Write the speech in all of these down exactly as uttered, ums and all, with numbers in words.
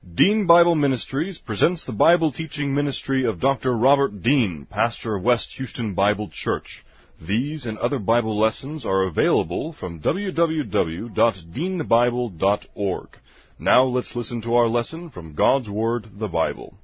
Dean Bible Ministries presents the Bible teaching ministry of Doctor Robert Dean, pastor of West Houston Bible Church. These and other Bible lessons are available from w w w dot dean bible dot org. Now let's listen to our lesson from God's Word, the Bible.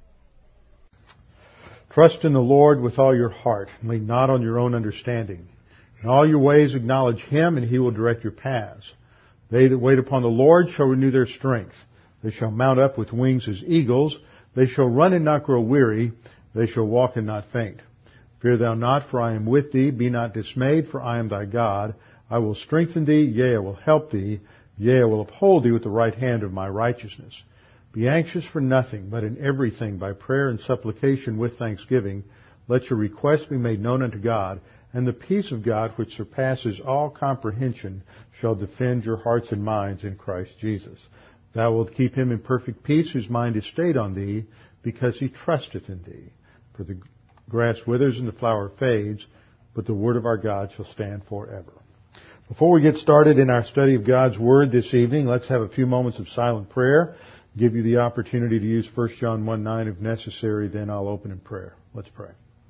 Trust in the Lord with all your heart, and lean not on your own understanding. In all your ways acknowledge Him, and He will direct your paths. They that wait upon the Lord shall renew their strength. They shall mount up with wings as eagles. They shall run and not grow weary. They shall walk and not faint. Fear thou not, for I am with thee. Be not dismayed, for I am thy God. I will strengthen thee, yea, I will help thee. Yea, I will uphold thee with the right hand of my righteousness. Be anxious for nothing, but in everything by prayer and supplication with thanksgiving, let your requests be made known unto God, and the peace of God, which surpasses all comprehension, shall defend your hearts and minds in Christ Jesus. Thou wilt keep him in perfect peace, whose mind is stayed on thee, because he trusteth in thee. For the grass withers and the flower fades, but the word of our God shall stand forever. Before we get started in our study of God's Word this evening, let's have a few moments of silent prayer. Give you the opportunity to use First John one nine if necessary, then I'll open in prayer. Let's pray.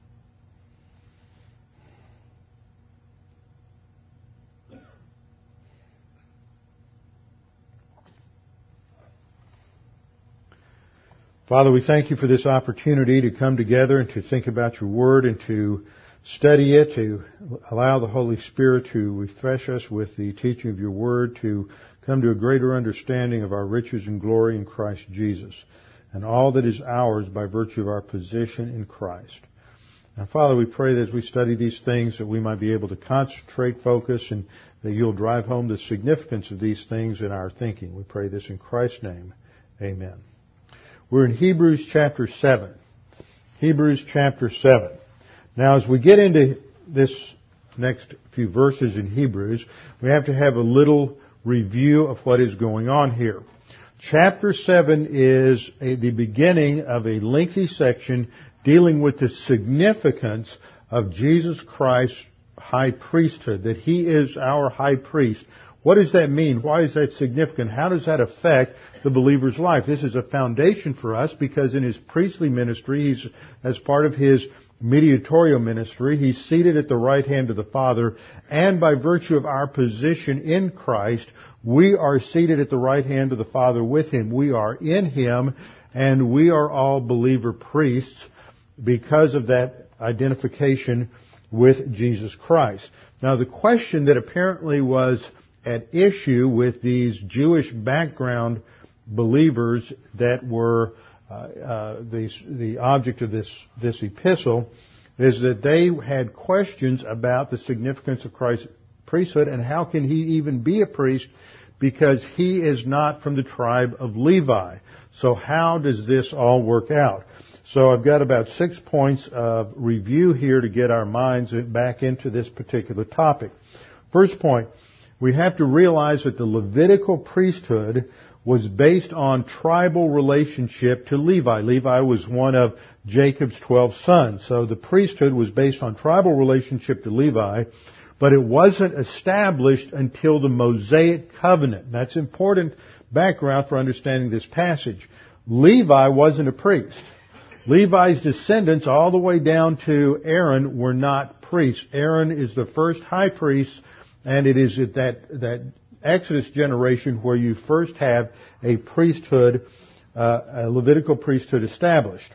Father, we thank you for this opportunity to come together and to think about your Word and to study it, to allow the Holy Spirit to refresh us with the teaching of your Word, to come to a greater understanding of our riches and glory in Christ Jesus, and all that is ours by virtue of our position in Christ. And Father, we pray that as we study these things that we might be able to concentrate, focus, and that you'll drive home the significance of these things in our thinking. We pray this in Christ's name. Amen. We're in Hebrews chapter seven. Hebrews chapter seven. Now, as we get into this next few verses in Hebrews, we have to have a little review of what is going on here. Chapter seven is a, the beginning of a lengthy section dealing with the significance of Jesus Christ's high priesthood, that He is our high priest. What does that mean? Why is that significant? How does that affect the believer's life? This is a foundation for us because in His priestly ministry, He's, as part of His mediatorial ministry, He's seated at the right hand of the Father, and by virtue of our position in Christ, we are seated at the right hand of the Father with Him. We are in Him, and we are all believer priests because of that identification with Jesus Christ. Now, the question that apparently was at issue with these Jewish background believers that were uh, uh, the, the object of this, this epistle is that they had questions about the significance of Christ's priesthood and how can He even be a priest because He is not from the tribe of Levi. So how does this all work out? So I've got about six points of review here to get our minds back into this particular topic. First point, we have to realize that the Levitical priesthood was based on tribal relationship to Levi. Levi was one of Jacob's twelve sons. So the priesthood was based on tribal relationship to Levi, but it wasn't established until the Mosaic covenant. That's important background for understanding this passage. Levi wasn't a priest. Levi's descendants all the way down to Aaron were not priests. Aaron is the first high priest, and it is at that, that Exodus generation where you first have a priesthood, uh, a Levitical priesthood established.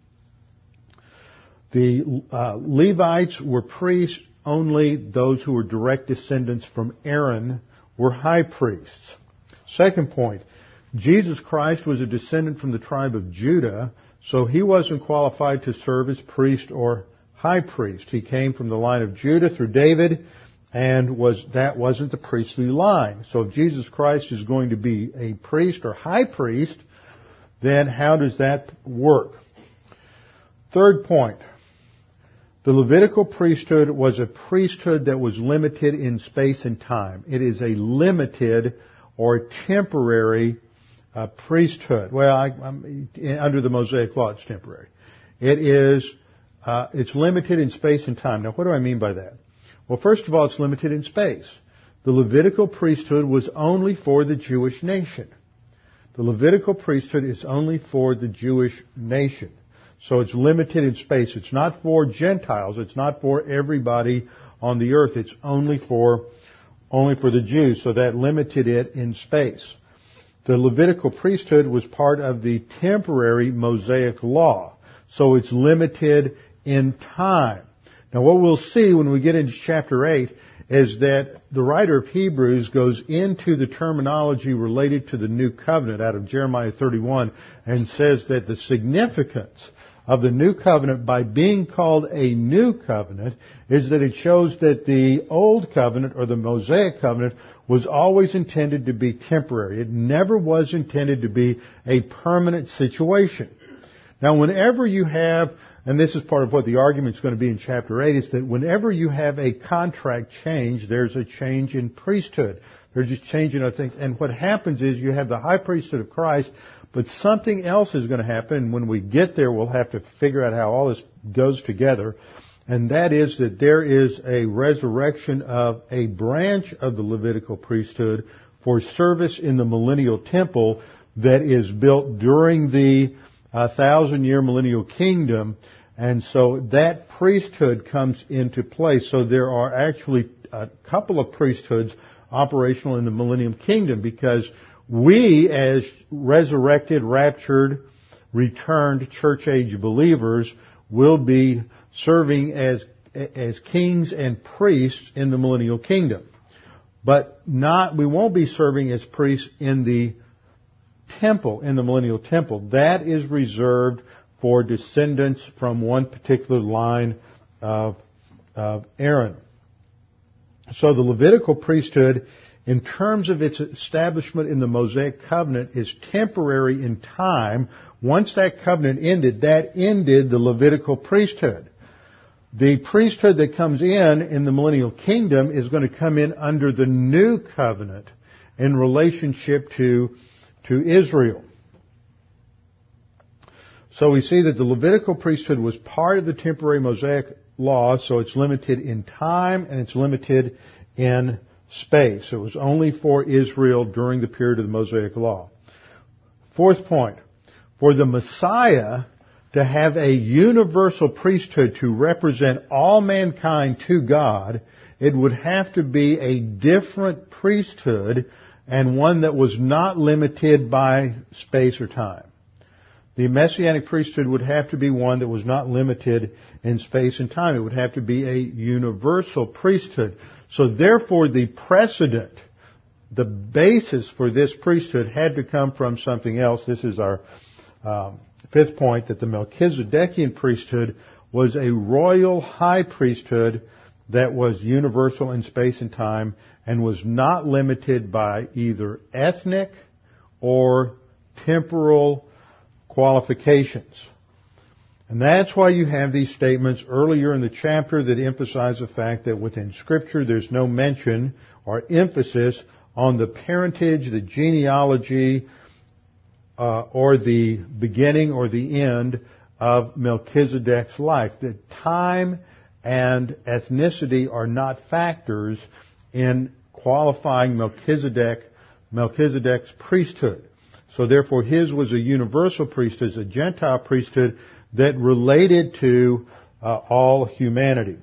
The uh, Levites were priests. Only those who were direct descendants from Aaron were high priests. Second point, Jesus Christ was a descendant from the tribe of Judah, so He wasn't qualified to serve as priest or high priest. He came from the line of Judah through David, and was that wasn't the priestly line. So if Jesus Christ is going to be a priest or high priest, then how does that work? Third point, the Levitical priesthood was a priesthood that was limited in space and time. It is a limited or temporary uh, priesthood. Well, I, I'm, under the Mosaic law, it's temporary. It is, uh, it's limited in space and time. Now, what do I mean by that? Well, first of all, it's limited in space. The Levitical priesthood was only for the Jewish nation. The Levitical priesthood is only for the Jewish nation. So it's limited in space. It's not for Gentiles. It's not for everybody on the earth. It's only for, only for the Jews. So that limited it in space. The Levitical priesthood was part of the temporary Mosaic law. So it's limited in time. Now what we'll see when we get into chapter eight is that the writer of Hebrews goes into the terminology related to the new covenant out of Jeremiah thirty-one and says that the significance of the new covenant by being called a new covenant is that it shows that the old covenant or the Mosaic covenant was always intended to be temporary. It never was intended to be a permanent situation. Now whenever you have, and this is part of what the argument is going to be in chapter eight, is that whenever you have a contract change, there's a change in priesthood. There's a change in other things. And what happens is you have the high priesthood of Christ, but something else is going to happen. And when we get there, we'll have to figure out how all this goes together. And that is that there is a resurrection of a branch of the Levitical priesthood for service in the millennial temple that is built during the uh, thousand-year millennial kingdom. And so that priesthood comes into place. So there are actually a couple of priesthoods operational in the millennium kingdom because we as resurrected, raptured, returned church age believers will be serving as as kings and priests in the millennial kingdom. But not we won't be serving as priests in the temple, in the millennial temple. That is reserved for descendants from one particular line of, of Aaron. So the Levitical priesthood, in terms of its establishment in the Mosaic covenant, is temporary in time. Once that covenant ended, that ended the Levitical priesthood. The priesthood that comes in in the millennial kingdom is going to come in under the new covenant in relationship to, to Israel. So we see that the Levitical priesthood was part of the temporary Mosaic law, so it's limited in time and it's limited in space. It was only for Israel during the period of the Mosaic law. Fourth point, for the Messiah to have a universal priesthood to represent all mankind to God, it would have to be a different priesthood and one that was not limited by space or time. The Messianic priesthood would have to be one that was not limited in space and time. It would have to be a universal priesthood. So therefore the precedent, the basis for this priesthood had to come from something else. This is our um, fifth point, that the Melchizedekian priesthood was a royal high priesthood that was universal in space and time and was not limited by either ethnic or temporal qualifications. And that's why you have these statements earlier in the chapter that emphasize the fact that within Scripture there's no mention or emphasis on the parentage, the genealogy, uh, or the beginning or the end of Melchizedek's life. That time and ethnicity are not factors in qualifying Melchizedek, Melchizedek's priesthood. So therefore his was a universal priesthood, a Gentile priesthood that related to uh, all humanity.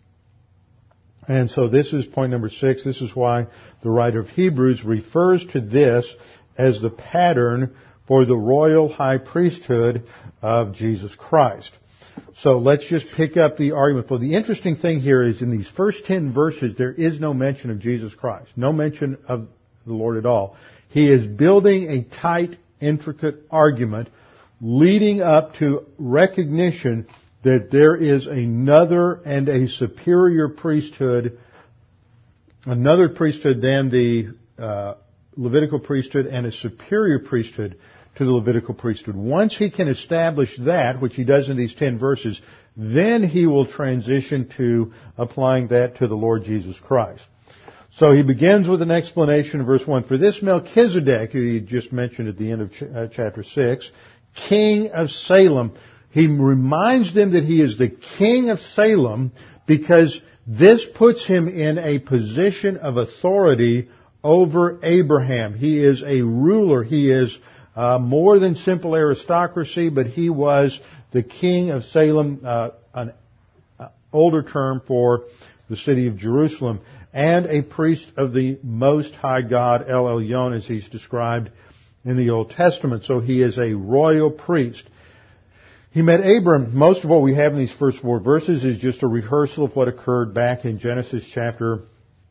And so this is point number six. This is why the writer of Hebrews refers to this as the pattern for the royal high priesthood of Jesus Christ. So let's just pick up the argument. Well, the interesting thing here is in these first ten verses, there is no mention of Jesus Christ. No mention of the Lord at all. He is building a tight, intricate argument leading up to recognition that there is another and a superior priesthood, another priesthood than the uh, Levitical priesthood and a superior priesthood to the Levitical priesthood. Once he can establish that, which he does in these ten verses, then he will transition to applying that to the Lord Jesus Christ. So he begins with an explanation in verse one. For this Melchizedek, who he just mentioned at the end of ch- uh, chapter six, king of Salem, he reminds them that he is the king of Salem because this puts him in a position of authority over Abraham. He is a ruler. He is uh, more than simple aristocracy, but he was the king of Salem, uh, an uh, older term for the city of Jerusalem, and a priest of the Most High God, El Elyon, as he's described in the Old Testament. So he is a royal priest. He met Abram. Most of what we have in these first four verses is just a rehearsal of what occurred back in Genesis chapter,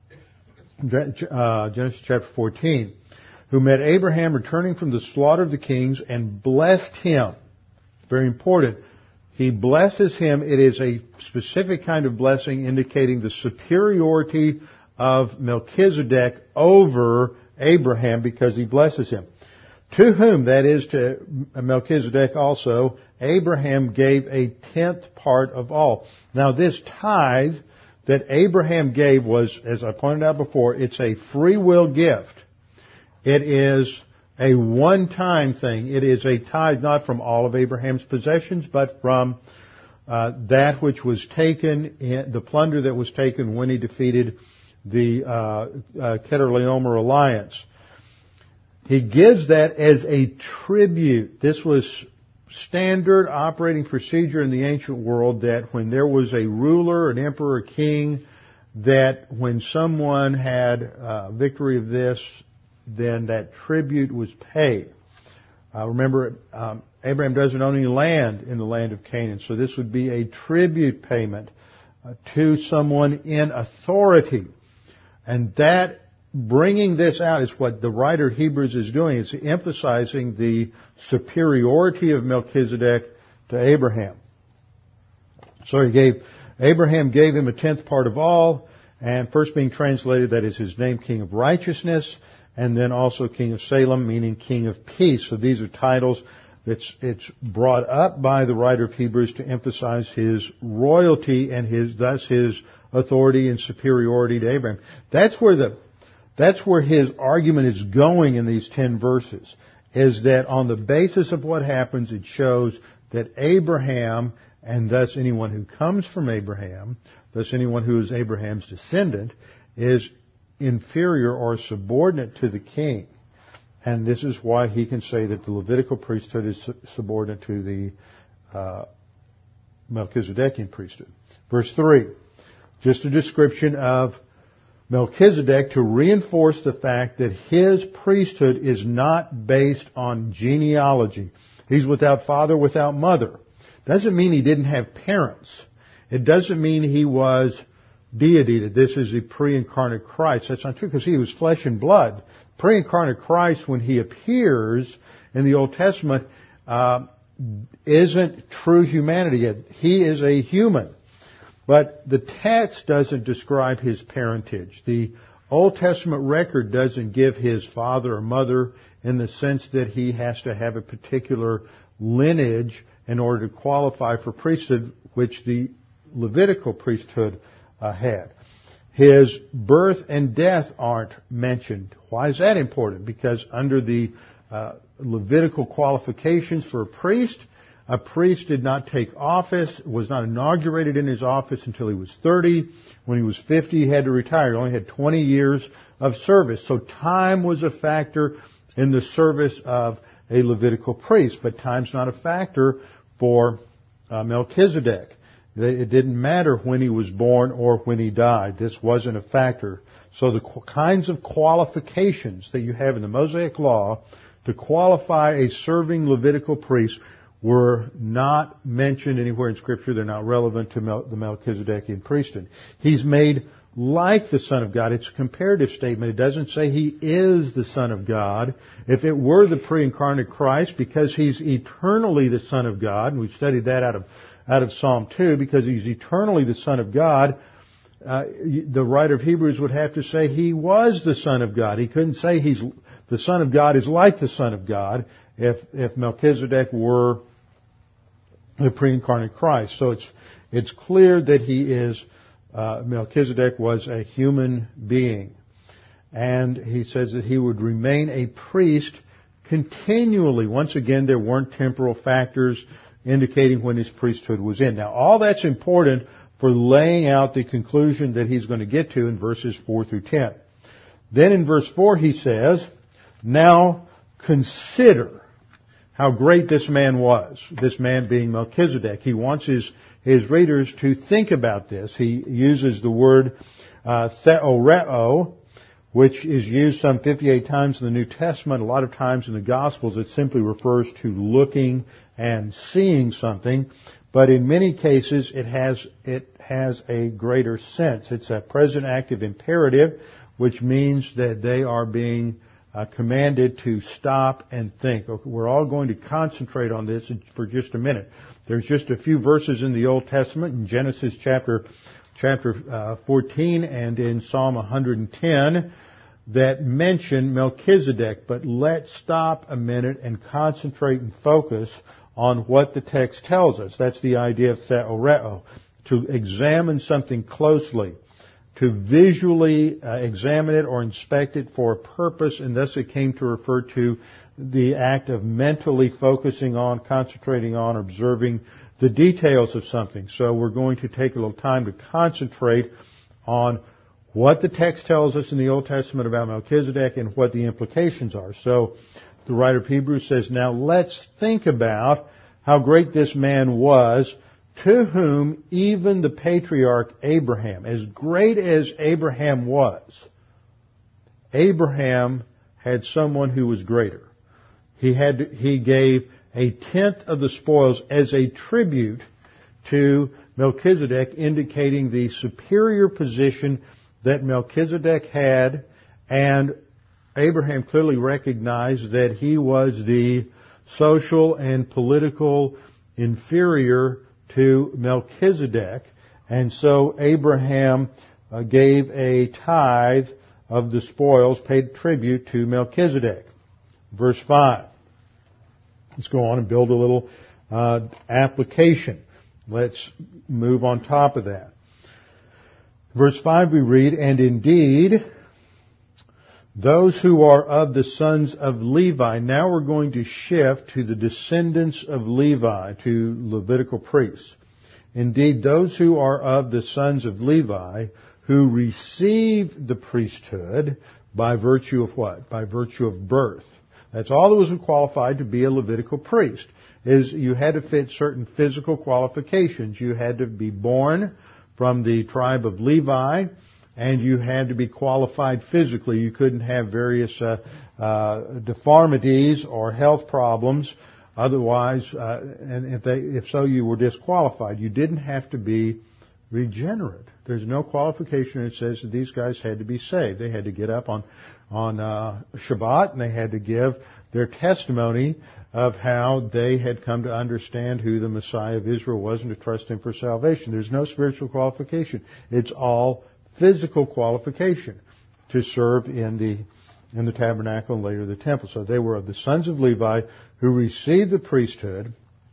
uh, Genesis chapter fourteen. Who met Abraham returning from the slaughter of the kings and blessed him. Very important. He blesses him. It is a specific kind of blessing indicating the superiority of Melchizedek over Abraham because he blesses him. To whom, that is to Melchizedek also, Abraham gave a tenth part of all. Now this tithe that Abraham gave was, as I pointed out before, it's a free will gift. It is a one-time thing. It is a tithe not from all of Abraham's possessions, but from uh, that which was taken, in, the plunder that was taken when he defeated the uh, uh, Chedorlaomer alliance. He gives that as a tribute. This was standard operating procedure in the ancient world that when there was a ruler, an emperor, a king, that when someone had uh, victory of this, then that tribute was paid. Uh, remember, um, Abraham doesn't own any land in the land of Canaan, so this would be a tribute payment uh, to someone in authority. And that, bringing this out, is what the writer of Hebrews is doing. It's emphasizing the superiority of Melchizedek to Abraham. So he gave, Abraham gave him a tenth part of all, and first being translated, that is his name, King of Righteousness, and then also King of Salem, meaning King of Peace. So these are titles that's it's brought up by the writer of Hebrews to emphasize his royalty and his thus his authority and superiority to Abraham. That's where the that's where his argument is going in these ten verses, is that on the basis of what happens, it shows that Abraham, and thus anyone who comes from Abraham, thus anyone who is Abraham's descendant, is inferior or subordinate to the king. And this is why he can say that the Levitical priesthood is subordinate to the uh, Melchizedekian priesthood. Verse three, just a description of Melchizedek to reinforce the fact that his priesthood is not based on genealogy. He's without father, without mother. Doesn't mean he didn't have parents. It doesn't mean he was deity, that this is a pre-incarnate Christ. That's not true because he was flesh and blood. Pre-incarnate Christ, when he appears in the Old Testament, uh, isn't true humanity yet. He is a human. But the text doesn't describe his parentage. The Old Testament record doesn't give his father or mother in the sense that he has to have a particular lineage in order to qualify for priesthood, which the Levitical priesthood uh, had. His birth and death aren't mentioned. Why is that important? Because under the uh, Levitical qualifications for a priest, a priest did not take office, was not inaugurated in his office until he was thirty. When he was fifty, he had to retire. He only had twenty years of service. So time was a factor in the service of a Levitical priest, but time's not a factor for uh, Melchizedek. It didn't matter when he was born or when he died. This wasn't a factor. So the qu- kinds of qualifications that you have in the Mosaic Law to qualify a serving Levitical priest were not mentioned anywhere in Scripture. They're not relevant to Mel- the Melchizedekian priesthood. He's made like the Son of God. It's a comparative statement. It doesn't say he is the Son of God. If it were the pre-incarnate Christ, because he's eternally the Son of God, and we've studied that out of out of Psalm two, because he's eternally the Son of God, uh, the writer of Hebrews would have to say he was the Son of God. He couldn't say he's the Son of God is like the Son of God if if Melchizedek were the pre-incarnate Christ. So it's it's clear that he is uh, Melchizedek was a human being, and he says that he would remain a priest continually. Once again, there weren't temporal factors indicating when his priesthood was in. Now, all that's important for laying out the conclusion that he's going to get to in verses four through ten. Then in verse four he says, now consider. how great this man was, this man being Melchizedek. He wants his, his readers to think about this. He uses the word uh, theoreo, which is used some fifty-eight times in the New Testament. A lot of times in the Gospels it simply refers to looking and seeing something. But in many cases it has, it has a greater sense. It's a present active imperative, which means that they are being Uh, commanded to stop and think. Okay, we're all going to concentrate on this for just a minute. There's just a few verses in the Old Testament, in Genesis chapter chapter uh, fourteen and in Psalm one hundred ten, that mention Melchizedek. But let's stop a minute and concentrate and focus on what the text tells us. That's the idea of theoreo, to examine something closely, to visually uh, examine it or inspect it for a purpose, and thus it came to refer to the act of mentally focusing on, concentrating on, observing the details of something. So we're going to take a little time to concentrate on what the text tells us in the Old Testament about Melchizedek and what the implications are. So the writer of Hebrews says, now let's think about how great this man was, to whom even the patriarch Abraham, as great as Abraham was, Abraham had someone who was greater. He had, he gave a tenth of the spoils as a tribute to Melchizedek, indicating the superior position that Melchizedek had, and Abraham clearly recognized that he was the social and political inferior to Melchizedek, and so Abraham uh, gave a tithe of the spoils, paid tribute to Melchizedek. Verse five. Let's go on and build a little uh, application. Let's move on top of that. Verse five we read, and indeed, those who are of the sons of Levi. Now we're going to shift to the descendants of Levi, to Levitical priests. Indeed, those who are of the sons of Levi, who received the priesthood by virtue of what? By virtue of birth. That's all that was qualified to be a Levitical priest, is you had to fit certain physical qualifications. You had to be born from the tribe of Levi, and you had to be qualified physically. You couldn't have various uh, uh, deformities or health problems. Otherwise, uh, and if they, if so, you were disqualified. You didn't have to be regenerate. There's no qualification that says that these guys had to be saved. They had to get up on on uh, Shabbat, and they had to give their testimony of how they had come to understand who the Messiah of Israel was and to trust Him for salvation. There's no spiritual qualification. It's all physical qualification to serve in the in the tabernacle and later the temple. So they were of the sons of Levi who received the priesthood,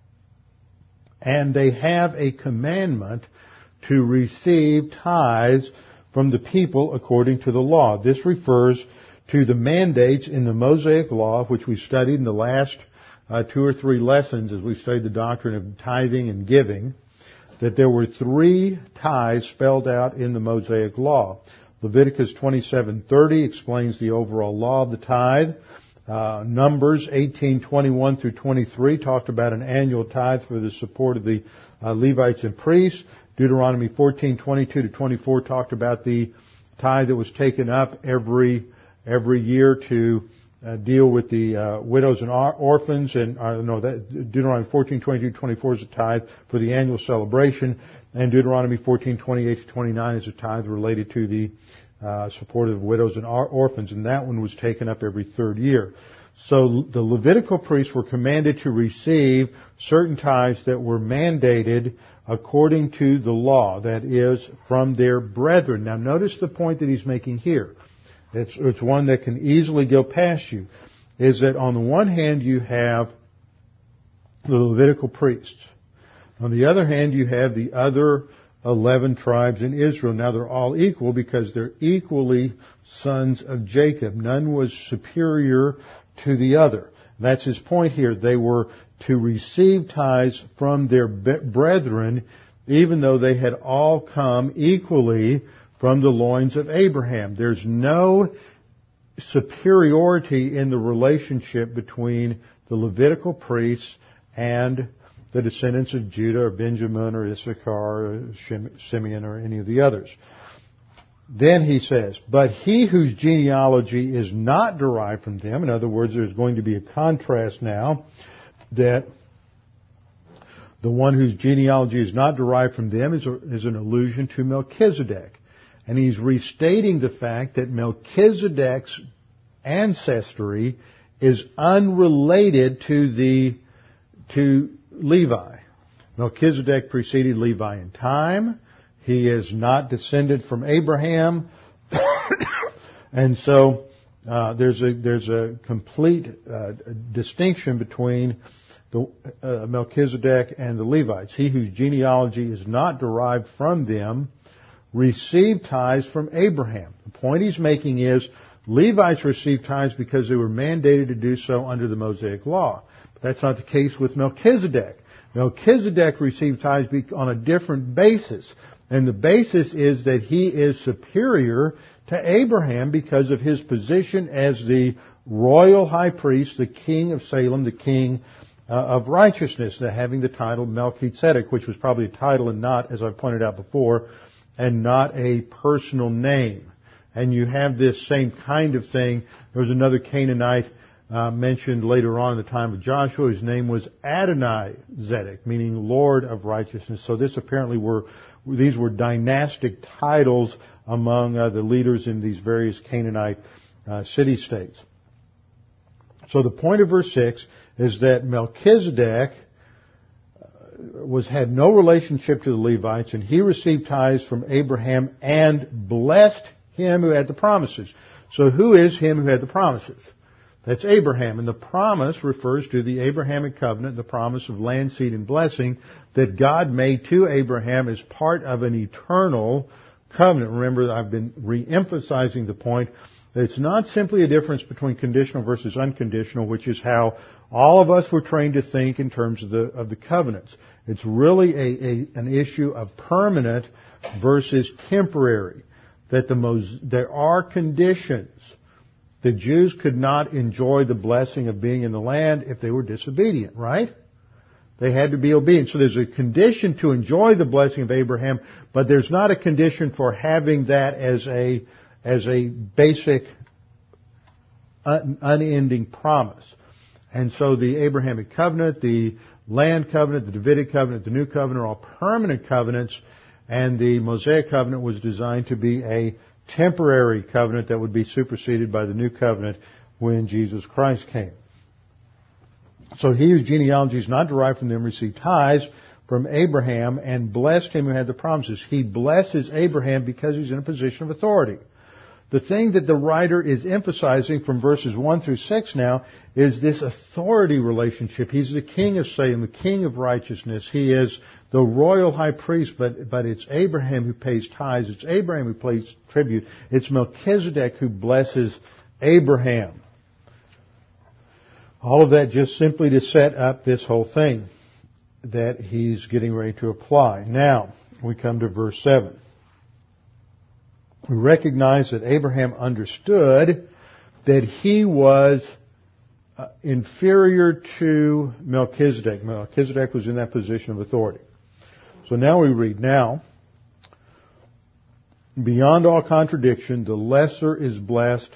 and they have a commandment to receive tithes from the people according to the law. This refers to the mandates in the Mosaic Law, which we studied in the last uh, two or three lessons as we studied the doctrine of tithing and giving, that there were three tithes spelled out in the Mosaic Law. Leviticus twenty-seven thirty explains the overall law of the tithe. Uh, Numbers eighteen twenty-one through twenty-three talked about an annual tithe for the support of the uh, Levites and priests. Deuteronomy fourteen twenty-two to twenty-four talked about the tithe that was taken up every every year to uh, deal with the uh, widows and or- orphans. And uh, no, that Deuteronomy fourteen twenty-two to twenty-four is a tithe for the annual celebration, and Deuteronomy fourteen twenty-eight to twenty-nine is a tithe related to the uh, support of widows and or- orphans, and that one was taken up every third year. So the Levitical priests were commanded to receive certain tithes that were mandated according to the law, that is, from their brethren. Now notice the point that he's making here. It's, it's one that can easily go past you, is that on the one hand you have the Levitical priests. On the other hand you have the other eleven tribes in Israel. Now they're all equal because they're equally sons of Jacob. None was superior to the other. That's his point here. They were to receive tithes from their brethren, even though they had all come equally from the loins of Abraham. There's no superiority in the relationship between the Levitical priests and the descendants of Judah or Benjamin or Issachar or Simeon or any of the others. Then he says, but he whose genealogy is not derived from them, in other words, there's going to be a contrast now, that the one whose genealogy is not derived from them is, a, is an allusion to Melchizedek. And he's restating the fact that Melchizedek's ancestry is unrelated to the, to Levi. Melchizedek preceded Levi in time. He is not descended from Abraham. And so, uh, there's a, there's a complete, uh, distinction between the, uh, Melchizedek and the Levites. He whose genealogy is not derived from them received tithes from Abraham. The point he's making is Levites received tithes because they were mandated to do so under the Mosaic law. But that's not the case with Melchizedek. Melchizedek received tithes on a different basis. And the basis is that he is superior to Abraham because of his position as the royal high priest, the king of Salem, the king uh, of righteousness, the, having the title Melchizedek, which was probably a title and not, as I pointed out before, and not a personal name. And you have this same kind of thing. There was another Canaanite uh, mentioned later on in the time of Joshua. His name was Adonai-Zedek, meaning Lord of Righteousness. So this apparently were, these were dynastic titles among uh, the leaders in these various Canaanite uh, city-states. So the point of verse six is that Melchizedek was had no relationship to the Levites, and he received tithes from Abraham and blessed him who had the promises. So who is him who had the promises? That's Abraham. And the promise refers to the Abrahamic covenant, the promise of land, seed, and blessing that God made to Abraham as part of an eternal covenant. Remember, I've been re-emphasizing the point that it's not simply a difference between conditional versus unconditional, which is how all of us were trained to think in terms of the of the covenants. It's really a, a an issue of permanent versus temporary. That the Mos- there are conditions. The Jews could not enjoy the blessing of being in the land if they were disobedient, right? They had to be obedient. So there's a condition to enjoy the blessing of Abraham, but there's not a condition for having that as a as a basic un- unending promise. And so the Abrahamic covenant, the land covenant, the Davidic covenant, the new covenant are all permanent covenants, and the Mosaic covenant was designed to be a temporary covenant that would be superseded by the new covenant when Jesus Christ came. So he whose genealogy is not derived from them received tithes from Abraham and blessed him who had the promises. He blesses Abraham because he's in a position of authority. The thing that the writer is emphasizing from verses one through six now is this authority relationship. He's the king of Salem, the king of righteousness. He is the royal high priest, but, but it's Abraham who pays tithes. It's Abraham who pays tribute. It's Melchizedek who blesses Abraham. All of that just simply to set up this whole thing that he's getting ready to apply. Now, we come to verse seven. We recognize that Abraham understood that he was uh, inferior to Melchizedek. Melchizedek was in that position of authority. So now we read, now, beyond all contradiction, the lesser is blessed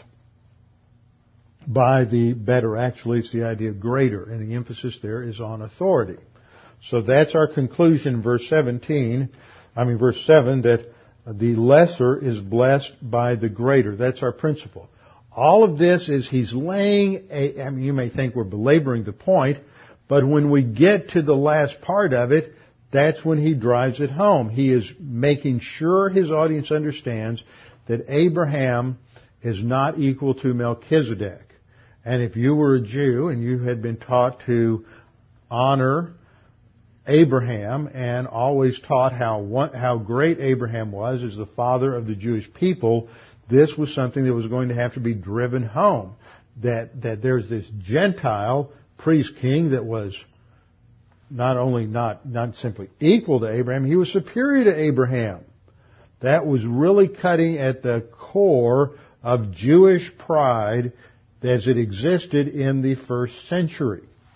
by the better. Actually, it's the idea of greater, and the emphasis there is on authority. So that's our conclusion, verse seventeen, I mean verse seven, that the lesser is blessed by the greater. That's our principle. All of this is he's laying a, I mean, you may think we're belaboring the point, but when we get to the last part of it, that's when he drives it home. He is making sure his audience understands that Abraham is not equal to Melchizedek. And if you were a Jew and you had been taught to honor Abraham and always taught how one, how great Abraham was as the father of the Jewish people, this was something that was going to have to be driven home. That that there's this Gentile priest king that was not only not not simply equal to Abraham, he was superior to Abraham. That was really cutting at the core of Jewish pride as it existed in the first century.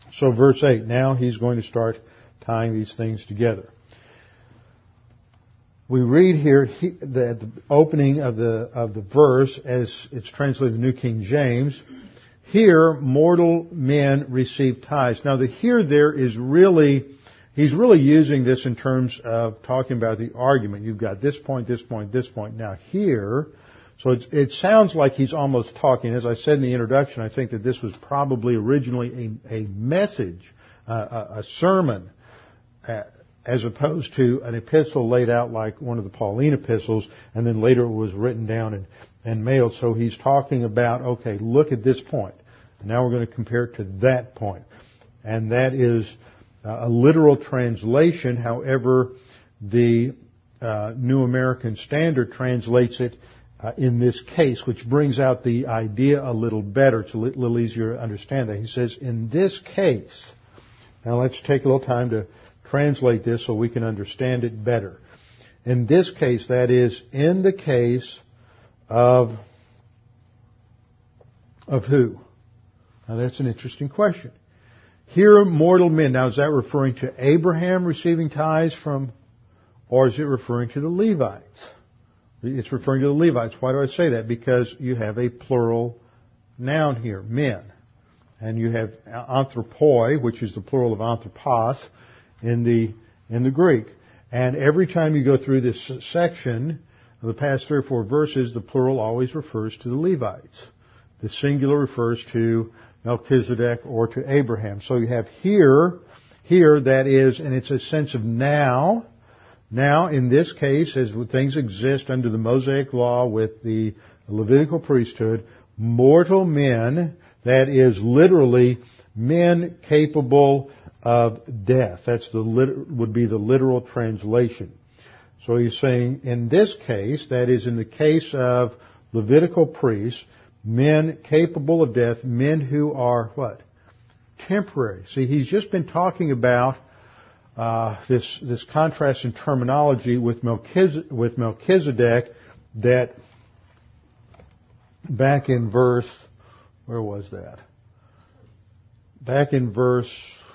So verse eight, now he's going to start tying these things together. We read here he, the, at the opening of the of the verse, as it's translated in the New King James, here mortal men receive tithes. Now the here there is really, he's really using this in terms of talking about the argument. You've got this point, this point, this point. Now here, so it, it sounds like he's almost talking. As I said in the introduction, I think that this was probably originally a, a message, uh, a, a sermon, uh, as opposed to an epistle laid out like one of the Pauline epistles, and then later it was written down and, and mailed. So he's talking about, okay, look at this point. Now we're going to compare it to that point. And that is a literal translation. However, the uh, New American Standard translates it uh, in this case, which brings out the idea a little better. It's a little easier to understand that. He says, in this case, now let's take a little time to translate this so we can understand it better. In this case, that is, in the case of, of who? Now that's an interesting question. Here mortal men, now is that referring to Abraham receiving tithes from, or is it referring to the Levites? It's referring to the Levites. Why do I say that? Because you have a plural noun here, men. And you have anthropoi, which is the plural of anthropos, in the in the Greek. And every time you go through this section, of the past three or four verses, the plural always refers to the Levites. The singular refers to Melchizedek or to Abraham. So you have here, here that is, and it's a sense of now. Now, in this case, as things exist under the Mosaic law with the Levitical priesthood, mortal men, that is literally men capable of death. That's the would be the literal translation. So he's saying in this case, that is in the case of Levitical priests, men capable of death, men who are what? Temporary. See, he's just been talking about uh, this this contrast in terminology with Melchizedek, with Melchizedek that back in verse, where was that? Back in verse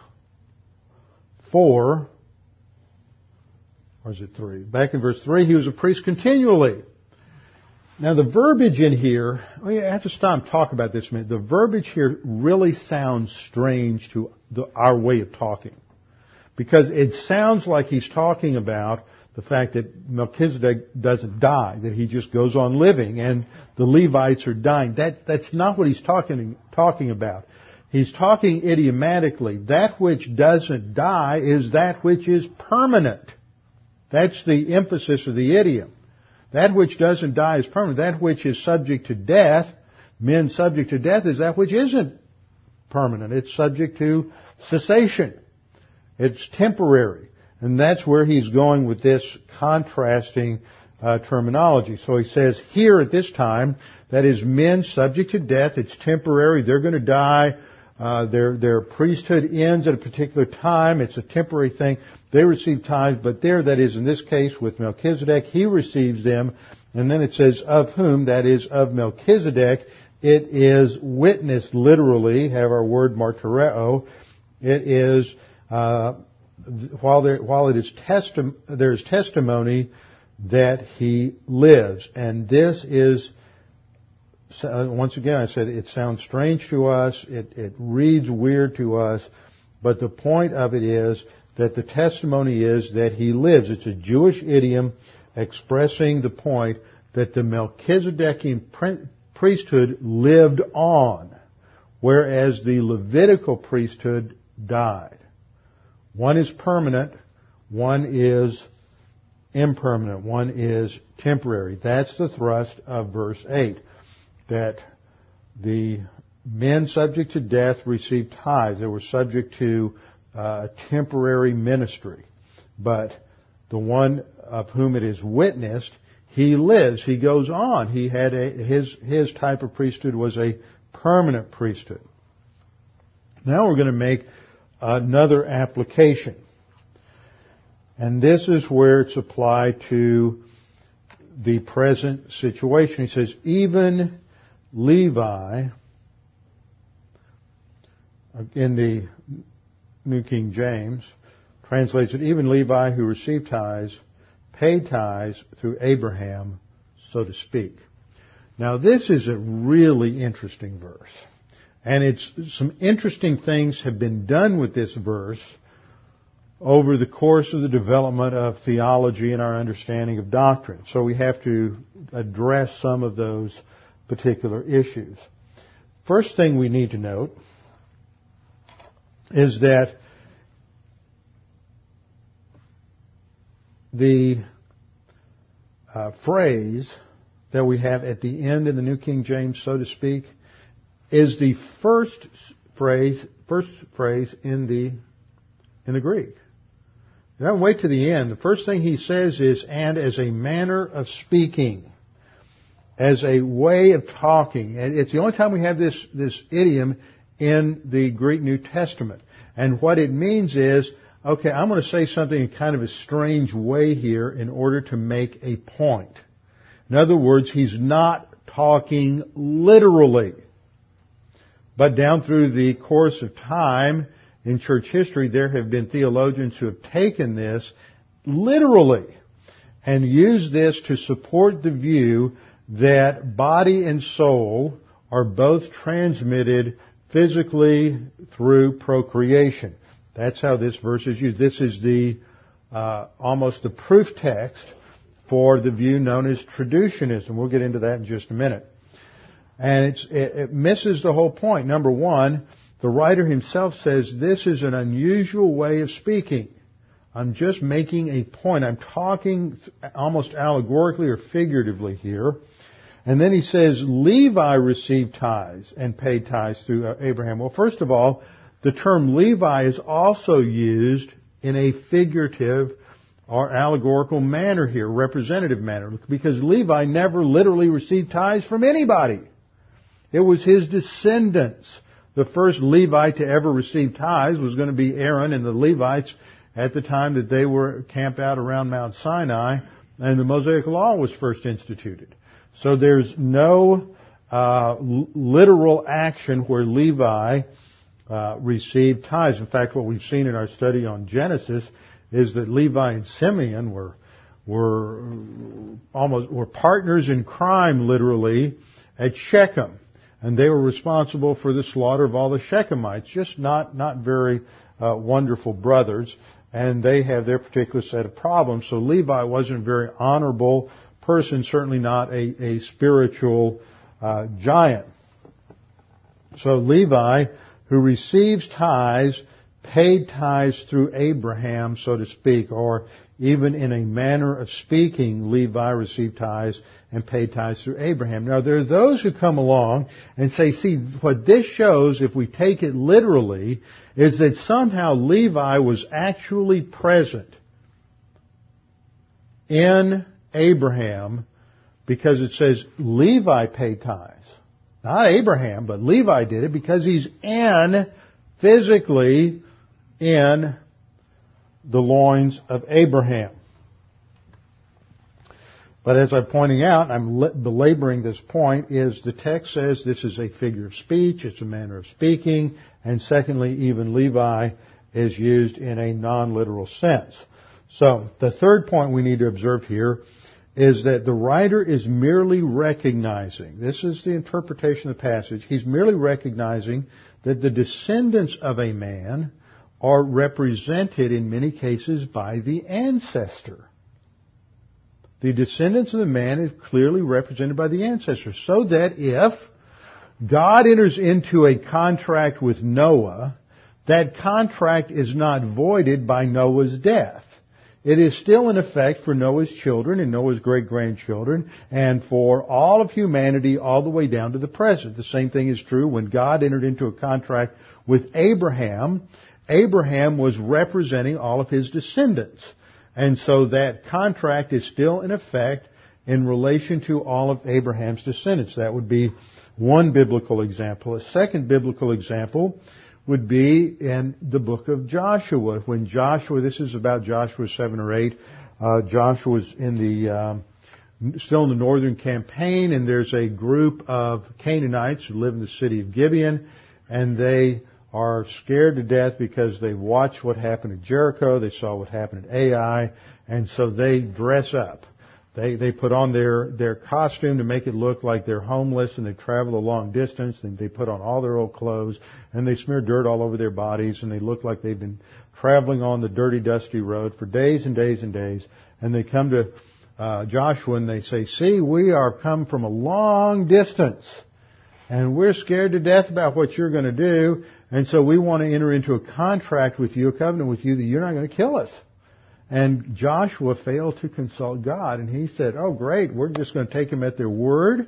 four, or is it three? Back in verse three, he was a priest continually. Now the verbiage in here, we have to stop and talk about this a minute. The verbiage here really sounds strange to the, our way of talking. Because it sounds like he's talking about the fact that Melchizedek doesn't die, that he just goes on living, and the Levites are dying. That, that's not what he's talking, talking about. He's talking idiomatically. That which doesn't die is that which is permanent. That's the emphasis of the idiom. That which doesn't die is permanent. That which is subject to death, men subject to death, is that which isn't permanent. It's subject to cessation. It's temporary. And that's where he's going with this contrasting uh, terminology. So he says here at this time, that is men subject to death. It's temporary. They're going to die. Uh, their, their priesthood ends at a particular time. It's a temporary thing. They receive tithes, but there, that is in this case with Melchizedek, he receives them. And then it says, of whom, that is of Melchizedek, it is witnessed literally, have our word martyreo. It is, uh, while there, while it is testi- there's testimony that he lives. And this is, once again, I said it sounds strange to us. It, it reads weird to us. But the point of it is that the testimony is that he lives. It's a Jewish idiom expressing the point that the Melchizedekian priesthood lived on, whereas the Levitical priesthood died. One is permanent, one is impermanent, one is temporary. That's the thrust of verse eight, that the men subject to death received tithes. They were subject to uh, temporary ministry. But the one of whom it is witnessed, he lives, he goes on. He had a, his, his type of priesthood was a permanent priesthood. Now we're going to make another application. And this is where it's applied to the present situation. He says, even Levi in the New King James, translates it, even Levi who received tithes, paid tithes through Abraham, so to speak. Now this is a really interesting verse. And it's, some interesting things have been done with this verse over the course of the development of theology and our understanding of doctrine. So we have to address some of those particular issues. First thing we need to note is that the uh, phrase that we have at the end in the New King James, so to speak, is the first phrase, first phrase in the in the Greek. You don't wait to the end. The first thing he says is, and as a manner of speaking, as a way of talking. And it's the only time we have this this idiom in the Greek New Testament. And what it means is, okay, I'm going to say something in kind of a strange way here in order to make a point. In other words, he's not talking literally. But down through the course of time in church history, there have been theologians who have taken this literally and used this to support the view that body and soul are both transmitted physically through procreation. That's how this verse is used. This is the uh, almost the proof text for the view known as traducianism. We'll get into that in just a minute. And it's, it, it misses the whole point. Number one, the writer himself says this is an unusual way of speaking. I'm just making a point. I'm talking almost allegorically or figuratively here. And then he says Levi received tithes and paid tithes through Abraham. Well, first of all, the term Levi is also used in a figurative or allegorical manner here, representative manner, because Levi never literally received tithes from anybody. It was his descendants. The first Levite to ever receive tithes was going to be Aaron and the Levites at the time that they were camped out around Mount Sinai and the Mosaic Law was first instituted. So there's no uh, literal action where Levi uh, received tithes. In fact, what we've seen in our study on Genesis is that Levi and Simeon were were almost were partners in crime, literally, at Shechem. And they were responsible for the slaughter of all the Shechemites, just not, not very uh, wonderful brothers. And they have their particular set of problems. So Levi wasn't a very honorable person, certainly not a, a spiritual uh, giant. So Levi, who receives tithes, paid tithes through Abraham, so to speak, or even in a manner of speaking, Levi received tithes and paid tithes through Abraham. Now, there are those who come along and say, see, what this shows, if we take it literally, is that somehow Levi was actually present in Abraham because it says Levi paid tithes. Not Abraham, but Levi did it because he's in, physically, in the loins of Abraham. But as I'm pointing out, I'm belaboring this point, is the text says this is a figure of speech, it's a manner of speaking, and secondly, even Levi is used in a non-literal sense. So, the third point we need to observe here is that the writer is merely recognizing, this is the interpretation of the passage, he's merely recognizing that the descendants of a man are represented in many cases by the ancestor. The descendants of the man is clearly represented by the ancestor, so that if God enters into a contract with Noah, that contract is not voided by Noah's death. It is still in effect for Noah's children and Noah's great-grandchildren and for all of humanity all the way down to the present. The same thing is true when God entered into a contract with Abraham. Abraham was representing all of his descendants. And so that contract is still in effect in relation to all of Abraham's descendants. That would be one biblical example. A second biblical example would be in the book of Joshua. When Joshua, this is about Joshua seven or eight, uh, Joshua's in the, um, still in the northern campaign, and there's a group of Canaanites who live in the city of Gibeon, and they are scared to death because they watched what happened at Jericho, they saw what happened at Ai, and so they dress up. They they put on their, their costume to make it look like they're homeless, and they travel a long distance, and they put on all their old clothes, and they smear dirt all over their bodies, and they look like they've been traveling on the dirty, dusty road for days and days and days, and they come to uh, Joshua and they say, see, we are come from a long distance, and we're scared to death about what you're going to do, and so we want to enter into a contract with you, a covenant with you, that you're not going to kill us. And Joshua failed to consult God, and he said, oh, great, we're just going to take them at their word,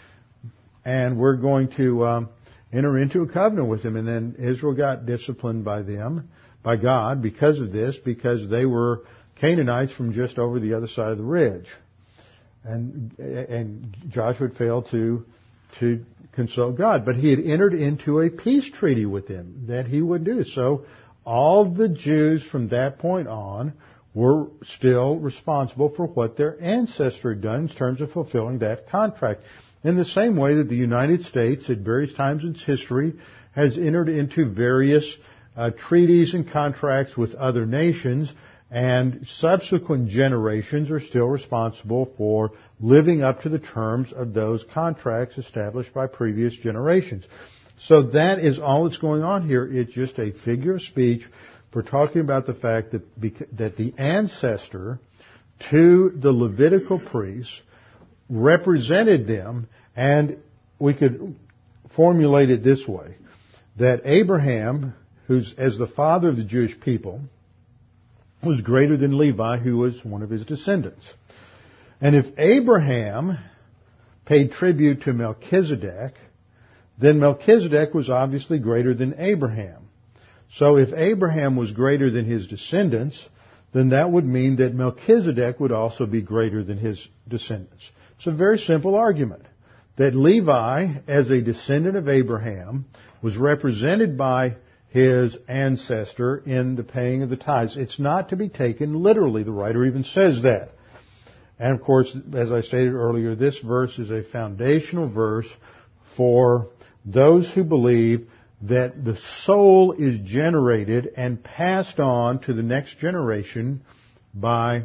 and we're going to um, enter into a covenant with them. And then Israel got disciplined by them, by God, because of this, because they were Canaanites from just over the other side of the ridge. And and Joshua failed to to consult God. But he had entered into a peace treaty with them that he would do. So all the Jews from that point on were still responsible for what their ancestor had done in terms of fulfilling that contract. In the same way that the United States, at various times in its history, has entered into various uh, treaties and contracts with other nations, and subsequent generations are still responsible for living up to the terms of those contracts established by previous generations. So that is all that's going on here. It's just a figure of speech for talking about the fact that that the ancestor to the Levitical priests represented them, and we could formulate it this way, that Abraham, who's as the father of the Jewish people, was greater than Levi, who was one of his descendants. And if Abraham paid tribute to Melchizedek, then Melchizedek was obviously greater than Abraham. So if Abraham was greater than his descendants, then that would mean that Melchizedek would also be greater than his descendants. It's a very simple argument, that Levi, as a descendant of Abraham, was represented by his ancestor in the paying of the tithes. It's not to be taken literally. The writer even says that. And of course, as I stated earlier, this verse is a foundational verse for those who believe that the soul is generated and passed on to the next generation by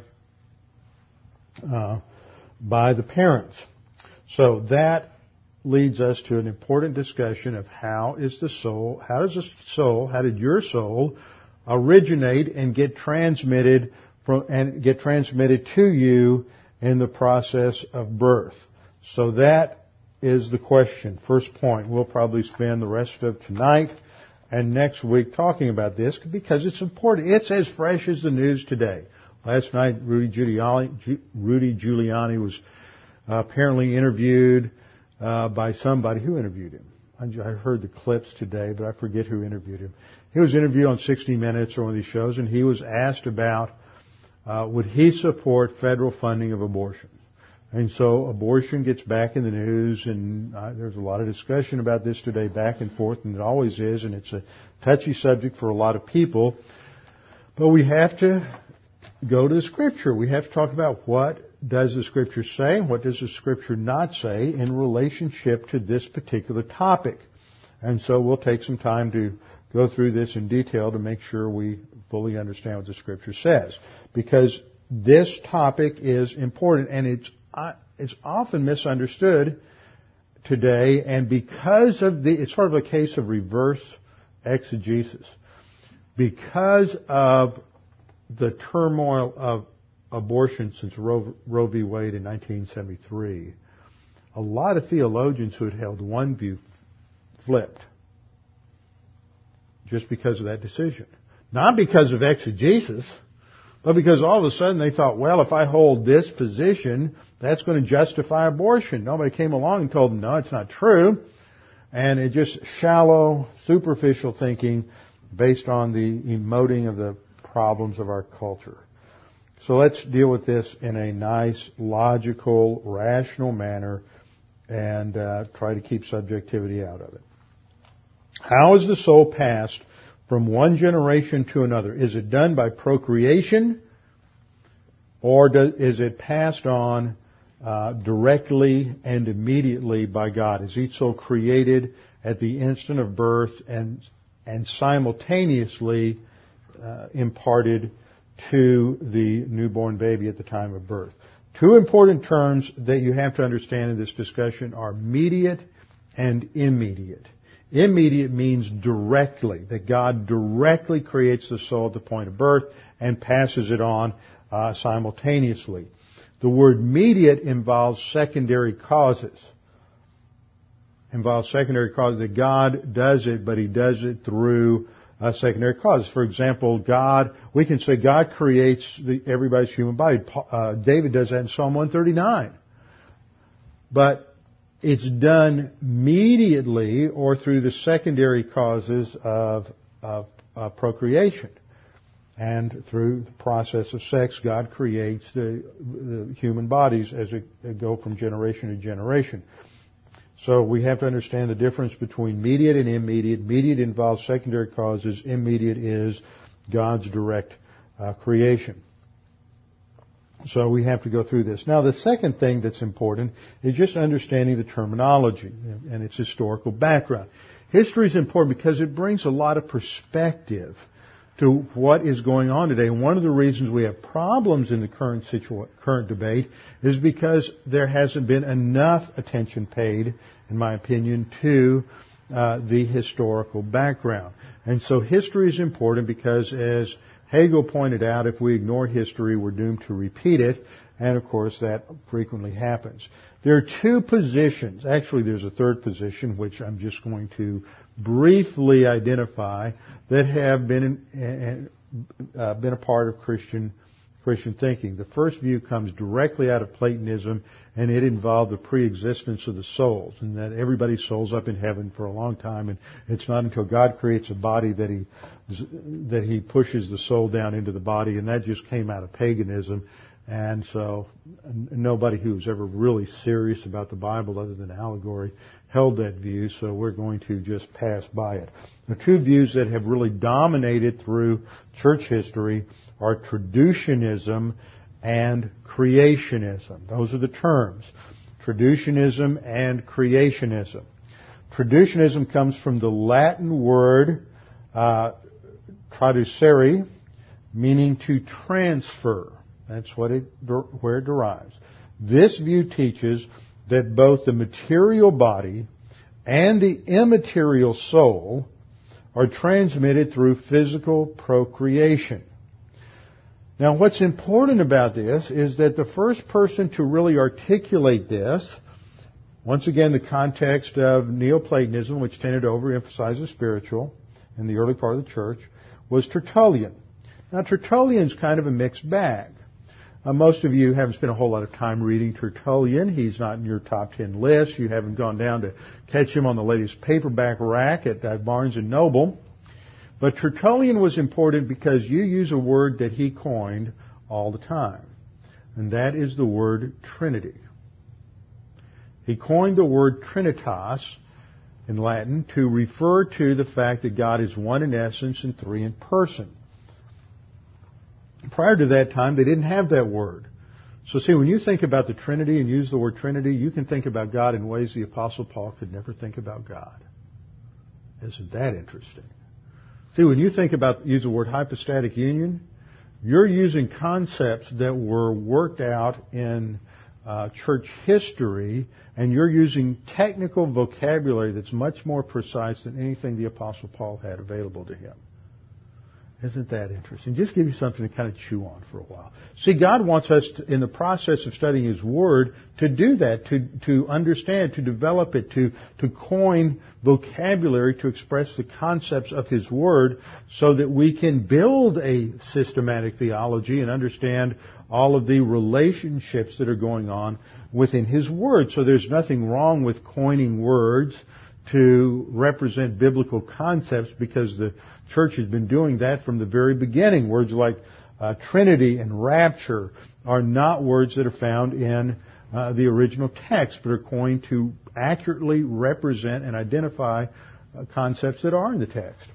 uh, by the parents. So that leads us to an important discussion of how is the soul, how does the soul, how did your soul originate and get transmitted from, and get transmitted to you in the process of birth. So that is the question. First point. We'll probably spend the rest of tonight and next week talking about this because it's important. It's as fresh as the news today. Last night, Rudy Giuliani, Rudy Giuliani was uh, apparently interviewed uh, by somebody. Who interviewed him? I heard the clips today, but I forget who interviewed him. He was interviewed on sixty minutes or one of these shows, and he was asked about uh, would he support federal funding of abortion. And so abortion gets back in the news, and uh, there's a lot of discussion about this today, back and forth, and it always is, and it's a touchy subject for a lot of people. But we have to go to the Scripture. We have to talk about what does the Scripture say, and what does the Scripture not say in relationship to this particular topic. And so we'll take some time to go through this in detail to make sure we fully understand what the Scripture says. Because this topic is important, and it's It's often misunderstood today, and because of the, it's sort of a case of reverse exegesis. Because of the turmoil of abortion since Roe, Roe v. Wade in nineteen seventy-three, a lot of theologians who had held one view flipped just because of that decision. Not because of exegesis, but because all of a sudden they thought, well, if I hold this position, that's going to justify abortion. Nobody came along and told them, no, it's not true. And it just shallow, superficial thinking based on the emoting of the problems of our culture. So let's deal with this in a nice, logical, rational manner and uh, try to keep subjectivity out of it. How is the soul passed from one generation to another? Is it done by procreation, or does, is it passed on uh, directly and immediately by God? Is each soul created at the instant of birth and and simultaneously uh, imparted to the newborn baby at the time of birth. Two important terms that you have to understand in this discussion are mediate and immediate. Immediate means directly, that God directly creates the soul at the point of birth and passes it on uh, simultaneously. The word mediate involves secondary causes. Involves secondary causes, that God does it, but He does it through uh, secondary causes. For example, God, we can say God creates the, everybody's human body. Uh, David does that in Psalm one thirty-nine. But it's done mediately or through the secondary causes of, of, of procreation. And through the process of sex, God creates the, the human bodies as it go from generation to generation. So we have to understand the difference between mediate and immediate. Mediate involves secondary causes. Immediate is God's direct uh, creation. So we have to go through this. Now, the second thing that's important is just understanding the terminology and its historical background. History is important because it brings a lot of perspective to what is going on today. And one of the reasons we have problems in the current situa- current debate is because there hasn't been enough attention paid, in my opinion, to uh, the historical background. And so history is important because, as Hegel pointed out, if we ignore history, we're doomed to repeat it. And, of course, that frequently happens. There are two positions. Actually, there's a third position, which I'm just going to briefly identify, that have been uh, been a part of Christian Christian thinking. The first view comes directly out of Platonism, and it involved the pre-existence of the souls, and that everybody's soul's up in heaven for a long time, and it's not until God creates a body that He that He pushes the soul down into the body, and that just came out of paganism. And so nobody who's ever really serious about the Bible other than allegory held that view, so we're going to just pass by it. The two views that have really dominated through church history are traducianism and creationism. Those are the terms. Traducianism and creationism. Traducianism comes from the Latin word uh, traducere, meaning to transfer. That's what it, where it derives. This view teaches that both the material body and the immaterial soul are transmitted through physical procreation. Now, what's important about this is that the first person to really articulate this, once again, the context of Neoplatonism, which tended to overemphasize the spiritual in the early part of the church, was Tertullian. Now, Tertullian's kind of a mixed bag. Uh, most of you haven't spent a whole lot of time reading Tertullian. He's not in your top ten list. You haven't gone down to catch him on the latest paperback rack at uh, Barnes and Noble. But Tertullian was important because you use a word that he coined all the time, and that is the word Trinity. He coined the word Trinitas in Latin to refer to the fact that God is one in essence and three in person. Prior to that time, they didn't have that word. So see, when you think about the Trinity and use the word Trinity, you can think about God in ways the Apostle Paul could never think about God. Isn't that interesting? See, when you think about, use the word hypostatic union, you're using concepts that were worked out in uh, church history, and you're using technical vocabulary that's much more precise than anything the Apostle Paul had available to him. Isn't that interesting? Just give you something to kind of chew on for a while. See, God wants us, to, in the process of studying His Word, to do that, to, to understand, to develop it, to, to coin vocabulary to express the concepts of His Word so that we can build a systematic theology and understand all of the relationships that are going on within His Word. So there's nothing wrong with coining words to represent biblical concepts, because the church has been doing that from the very beginning. Words like uh, Trinity and rapture are not words that are found in uh, the original text, but are coined to accurately represent and identify uh, concepts that are in the text.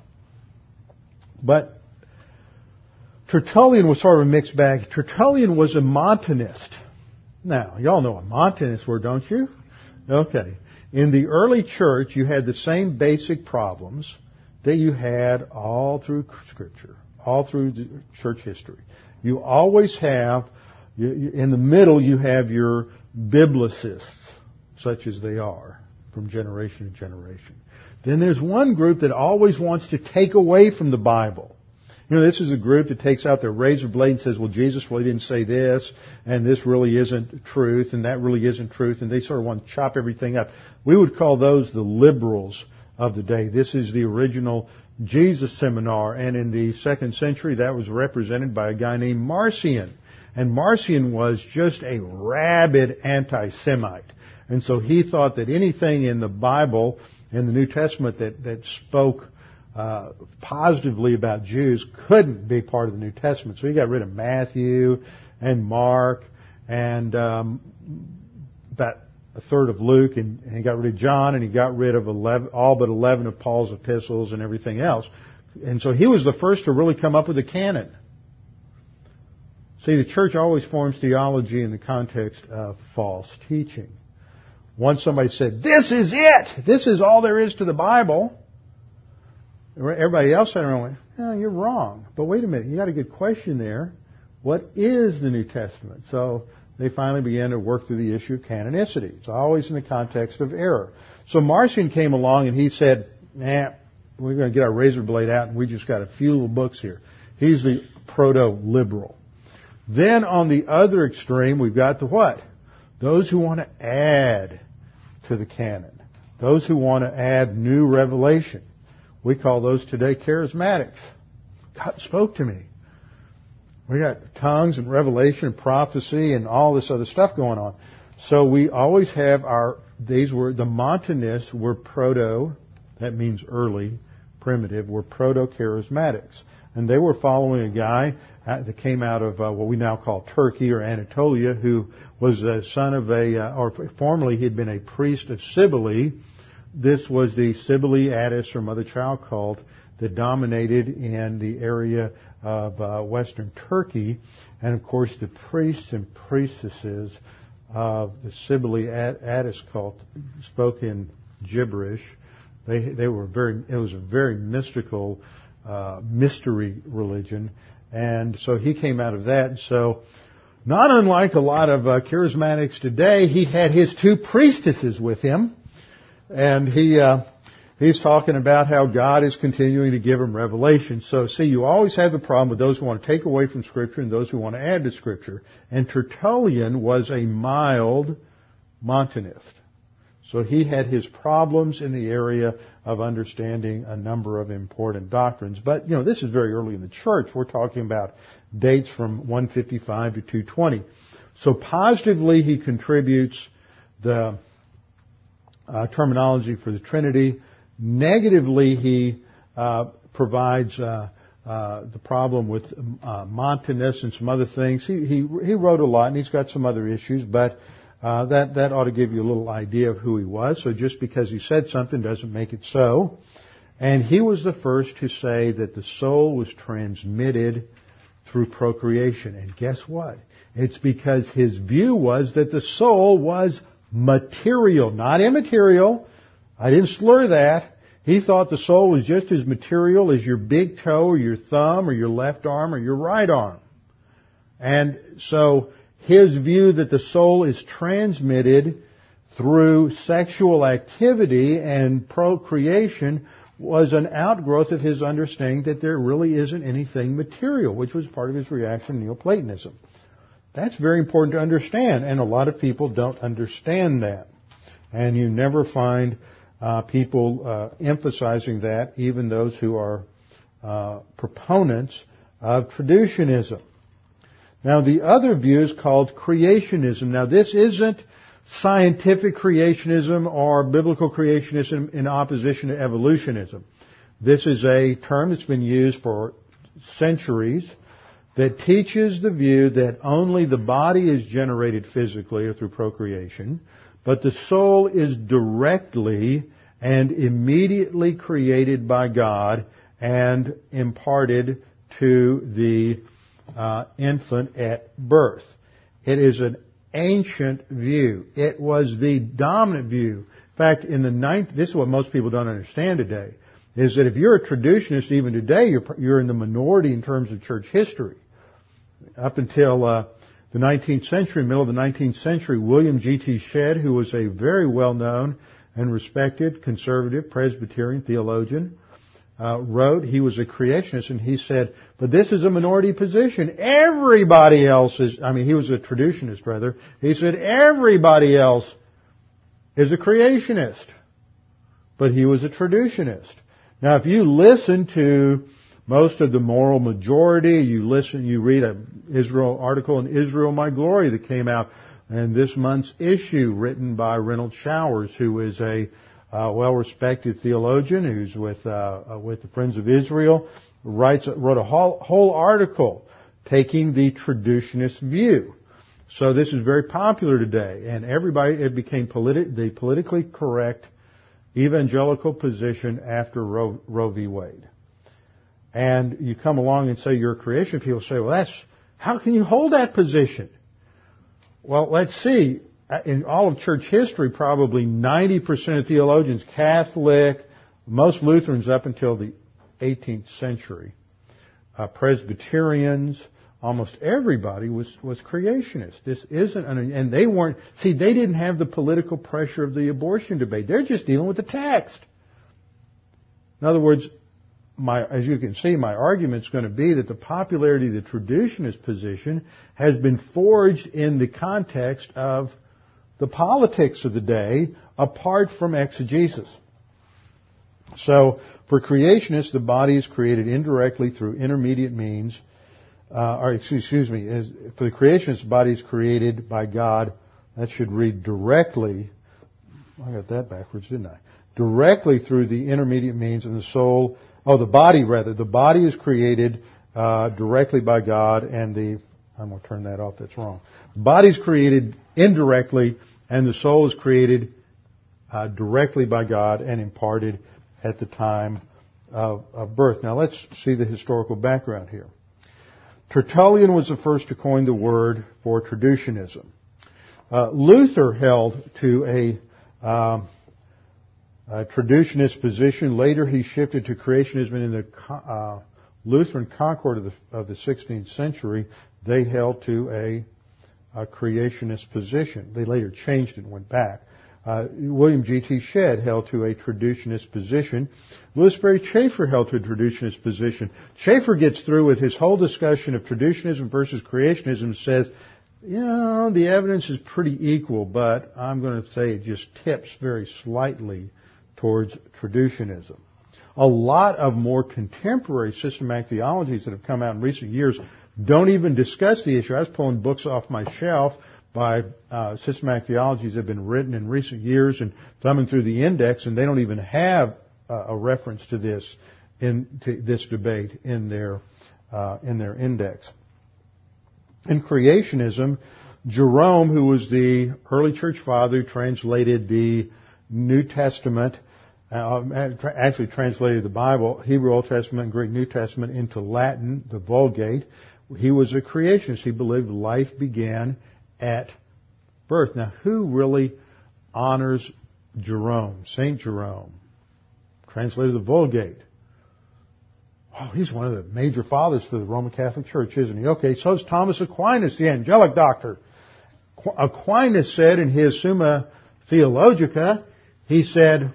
But Tertullian was sort of a mixed bag. Tertullian was a Montanist. Now, y'all know a Montanist word, don't you? Okay. In the early church, you had the same basic problems that you had all through Scripture, all through the church history. You always have, in the middle, you have your biblicists, such as they are, from generation to generation. Then there's one group that always wants to take away from the Bible. You know, this is a group that takes out their razor blade and says, well, Jesus really didn't say this, and this really isn't truth, and that really isn't truth, and they sort of want to chop everything up. We would call those the liberals of the day. This is the original Jesus seminar, and in the second century that was represented by a guy named Marcion. And Marcion was just a rabid anti-Semite. And so he thought that anything in the Bible, in the New Testament, that, that spoke uh, positively about Jews couldn't be part of the New Testament. So he got rid of Matthew and Mark and um, about a third of Luke, and, and he got rid of John, and he got rid of eleven, all but eleven of Paul's epistles and everything else. And so he was the first to really come up with a canon. See, the church always forms theology in the context of false teaching. Once somebody said, this is it! This is all there is to the Bible. Everybody else said, oh, you're wrong. But wait a minute, you got a good question there. What is the New Testament? So they finally began to work through the issue of canonicity. It's always in the context of error. So Marcion came along and he said, nah, we're going to get our razor blade out and we just got a few little books here. He's the proto-liberal. Then on the other extreme, we've got the what? Those who want to add to the canon. Those who want to add new revelation. We call those today charismatics. God spoke to me. We got tongues and revelation and prophecy and all this other stuff going on. So we always have our, these were, the Montanists were proto, that means early, primitive, were proto-charismatics. And they were following a guy that came out of uh, what we now call Turkey or Anatolia, who was the son of a, uh, or formerly he had been a priest of Cybele. This was the Cybele Attis or mother child cult that dominated in the area of uh, western Turkey. And of course the priests and priestesses of the Cybele Attis cult spoke in gibberish. They, they were very, it was a very mystical Uh, mystery religion, and so he came out of that. So, not unlike a lot of uh, charismatics today, he had his two priestesses with him, and he uh, he's talking about how God is continuing to give him revelation. So, see, you always have the problem with those who want to take away from Scripture and those who want to add to Scripture. And Tertullian was a mild Montanist. So he had his problems in the area of understanding a number of important doctrines. But, you know, this is very early in the church. We're talking about dates from one fifty-five to two twenty. So positively, he contributes the uh, terminology for the Trinity. Negatively, he uh, provides uh, uh, the problem with uh, Montanus and some other things. He, he, he wrote a lot, and he's got some other issues, but Uh, that, that ought to give you a little idea of who he was. So just because he said something doesn't make it so. And he was the first to say that the soul was transmitted through procreation. And guess what? It's because his view was that the soul was material, not immaterial. I didn't slur that. He thought the soul was just as material as your big toe or your thumb or your left arm or your right arm. And so his view that the soul is transmitted through sexual activity and procreation was an outgrowth of his understanding that there really isn't anything material, which was part of his reaction to Neoplatonism. That's very important to understand, and a lot of people don't understand that. And you never find uh, people uh, emphasizing that, even those who are uh, proponents of traducianism. Now, the other view is called creationism. Now, this isn't scientific creationism or biblical creationism in opposition to evolutionism. This is a term that's been used for centuries that teaches the view that only the body is generated physically or through procreation, but the soul is directly and immediately created by God and imparted to the Uh, infant at birth. It is an ancient view. It was the dominant view. In fact, in the ninth, this is what most people don't understand today. is that if you're a traditionist even today, you're, you're in the minority in terms of church history. Up until uh, the nineteenth century, middle of the nineteenth century, William G T Shedd, who was a very well-known and respected conservative Presbyterian theologian, uh, wrote, he was a creationist, and he said, but this is a minority position. Everybody else is, I mean, he was a traditionist, rather. He said, everybody else is a creationist. But he was a traditionist. Now, if you listen to most of the moral majority, you listen, you read an Israel article in Israel My Glory that came out in this month's issue, written by Reynold Showers, who is a uh, well-respected theologian who's with uh, with the Friends of Israel, writes wrote a whole, whole article taking the traditionist view. So this is very popular today, and everybody it became politi- the politically correct evangelical position after Roe, Roe v. Wade. And you come along and say you're a creation, people say, well, that's, how can you hold that position? Well, let's see. In all of church history, probably ninety percent of theologians, Catholic, most Lutherans up until the eighteenth century, uh, Presbyterians, almost everybody was, was creationist. This isn't, an, and they weren't, see, they didn't have the political pressure of the abortion debate. They're just dealing with the text. In other words, my, as you can see, my argument's going to be that the popularity of the traditionist position has been forged in the context of the politics of the day, apart from exegesis. So, for creationists, the body is created indirectly through intermediate means, uh, or excuse me, as, for the creationists, the body is created by God. That should read directly. I got that backwards, didn't I? Directly through the intermediate means, and the soul, oh, the body rather, the body is created uh, directly by God, and the, I'm going to turn that off, that's wrong. The body is created indirectly, and the soul is created uh, directly by God and imparted at the time of, of birth. Now let's see the historical background here. Tertullian was the first to coin the word for traducianism. Uh, Luther held to a, um, a traducianist position. Later he shifted to creationism in the uh, Lutheran Concord of the, of the sixteenth century. They held to a a creationist position. They later changed it and went back. Uh, William G T Shedd held to a traducianist position. Louis Sperry Chafer held to a traducianist position. Chafer gets through with his whole discussion of traducianism versus creationism and says, you know, the evidence is pretty equal, but I'm going to say it just tips very slightly towards traducianism. A lot of more contemporary systematic theologies that have come out in recent years don't even discuss the issue. I was pulling books off my shelf by uh, systematic theologies that have been written in recent years and thumbing through the index, and they don't even have uh, a reference to this in to this debate in their uh, in their index. In creationism, Jerome, who was the early church father who translated the New Testament, uh, actually translated the Bible, Hebrew Old Testament and Greek New Testament into Latin, the Vulgate. He was a creationist. He believed life began at birth. Now, who really honors Jerome, Saint Jerome, translated the Vulgate? Oh, he's one of the major fathers for the Roman Catholic Church, isn't he? Okay, so is Thomas Aquinas, the angelic doctor. Aquinas said in his Summa Theologica, he said,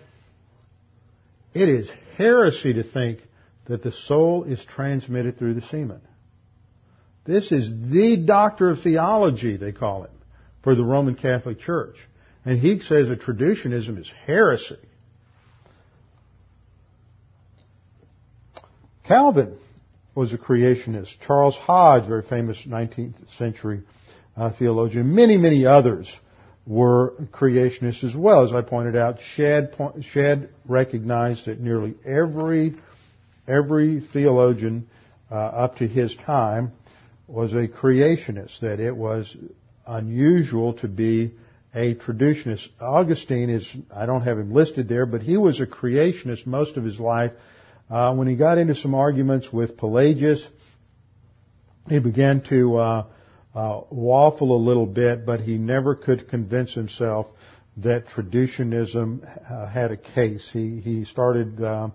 it is heresy to think that the soul is transmitted through the semen. This is the doctor of theology, they call him, for the Roman Catholic Church. And he says that traducianism is heresy. Calvin was a creationist. Charles Hodge, very famous nineteenth century uh, theologian. Many, many others were creationists as well. As I pointed out, Shedd, Shedd recognized that nearly every, every theologian uh, up to his time was a creationist, that it was unusual to be a traducianist. Augustine is, I don't have him listed there, but he was a creationist most of his life. Uh, when he got into some arguments with Pelagius, he began to uh, uh, waffle a little bit, but he never could convince himself that traducianism uh, had a case. He he started uh,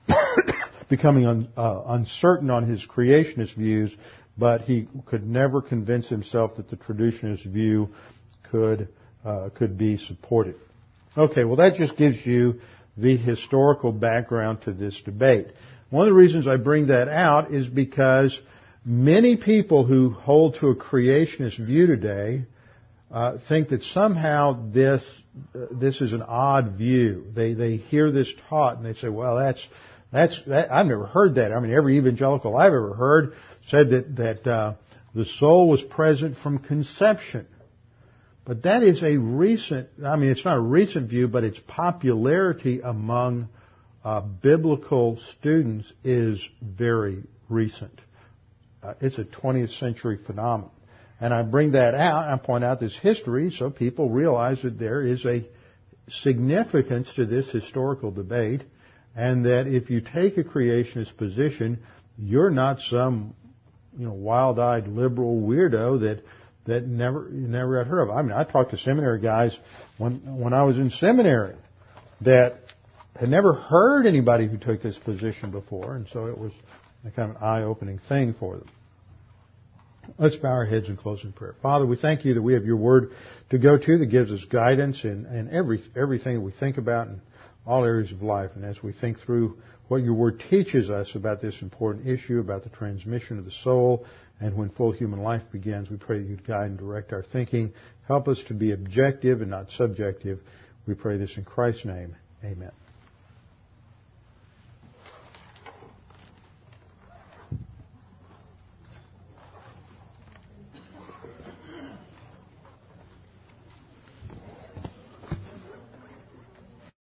becoming un, uh, uncertain on his creationist views, but he could never convince himself that the traditionalist view could uh, could be supported. Okay, well that just gives you the historical background to this debate. One of the reasons I bring that out is because many people who hold to a creationist view today uh, think that somehow this uh, this is an odd view. They they hear this taught and they say, well, that's that's that, I've never heard that. I mean, every evangelical I've ever heard said that that uh, the soul was present from conception. But that is a recent, I mean, it's not a recent view, but its popularity among uh, biblical students is very recent. Uh, it's a twentieth century phenomenon. And I bring that out, I point out this history so people realize that there is a significance to this historical debate, and that if you take a creationist position, you're not some, you know, wild-eyed liberal weirdo that that never you never had heard of. I mean, I talked to seminary guys when when I was in seminary that had never heard anybody who took this position before, and so it was a kind of an eye-opening thing for them. Let's bow our heads and close in prayer. Father, we thank you that we have your word to go to that gives us guidance in, in every, everything that we think about in all areas of life. And as we think through what your word teaches us about this important issue, about the transmission of the soul, and when full human life begins, we pray that you'd guide and direct our thinking. Help us to be objective and not subjective. We pray this in Christ's name. Amen.